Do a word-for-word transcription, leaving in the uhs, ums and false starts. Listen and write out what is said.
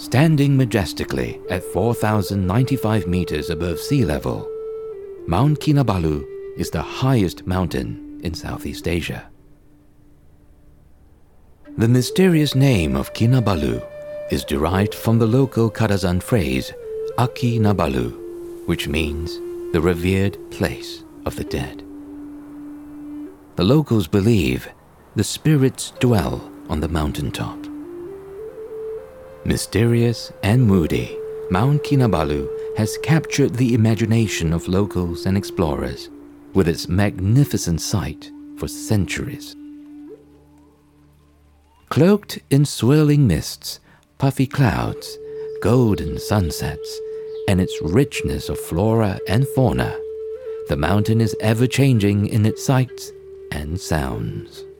Standing majestically at four thousand ninety-five meters above sea level, Mount Kinabalu is the highest mountain in Southeast Asia. The mysterious name of Kinabalu is derived from the local Kadazan phrase Aki Nabalu, which means the revered place of the dead. The locals believe the spirits dwell on the mountaintop. Mysterious and moody, Mount Kinabalu has captured the imagination of locals and explorers with its magnificent sight for centuries. Cloaked in swirling mists, puffy clouds, golden sunsets, and its richness of flora and fauna, the mountain is ever-changing in its sights and sounds.